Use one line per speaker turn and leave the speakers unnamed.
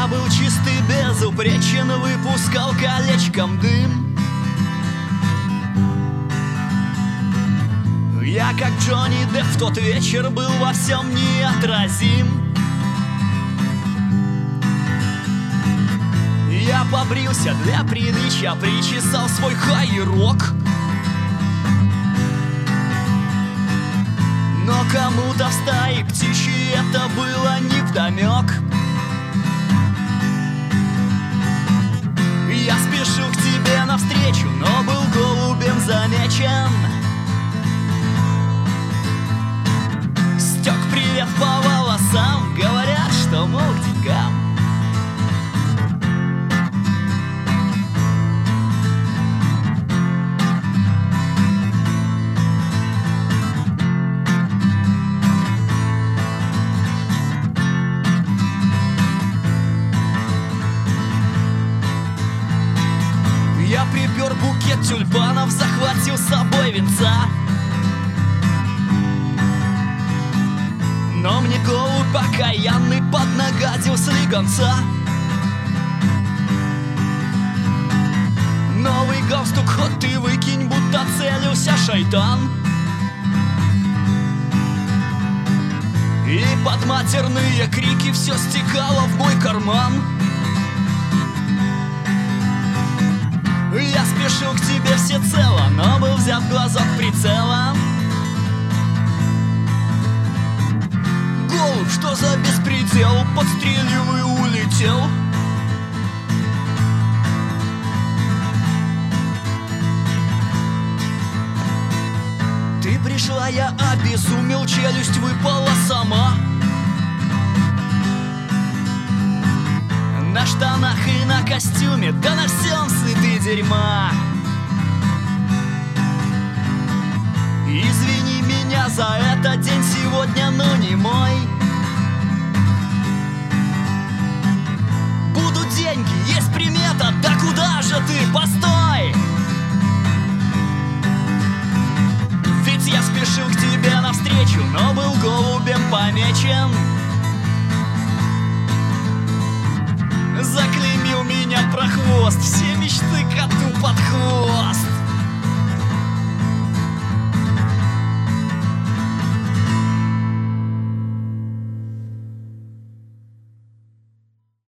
Я был чистый, безупречен, выпускал колечком дым. Я, как Джонни Депп, в тот вечер был во всем неотразим. Я побрился для приличия, причесал свой хайрок. Но кому-то в стае птичьей это было невдомек. Я спешил к тебе навстречу, но был голубем замечен. Стек привет по волосам, говорят, что, мол, к деньгам. Я припер букет тюльпанов, захватил с собой венца. Но мне голубь покаянный поднагадил слегонца. Новый галстук хоть ты выкинь, будто целился шайтан. И под матерные крики все стекало в мой карман. Я спешил к тебе всецело, но был взят в глазок прицелом. Голубь, что за беспредел? Подстрелил и улетел. Ты пришла, я обезумел, челюсть выпала сама. На штанах и на костюме, да на всем следы дерьма. Извини меня за этот день сегодня, но не мой. Будут деньги, есть примета, да куда же ты, постой! Ведь я спешил к тебе навстречу, но был голубем помечен. Заклеймил меня прохвост, все мечты,